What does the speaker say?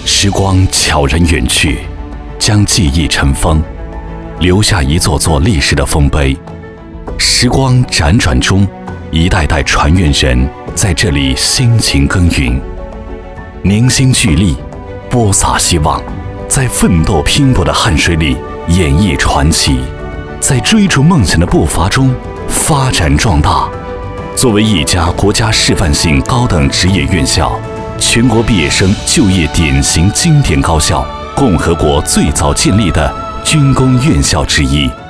时光悄然远去，将记忆尘封，留下一座座历史的丰碑。时光辗转中，一代代传愿人在这里辛勤耕耘，凝心聚力，播撒希望，在奋斗拼搏的汗水里演绎传奇，在追逐梦想的步伐中发展壮大。作为一家国家示范性高等职业院校，全国毕业生就业典型经典高校，共和国最早建立的军工院校之一。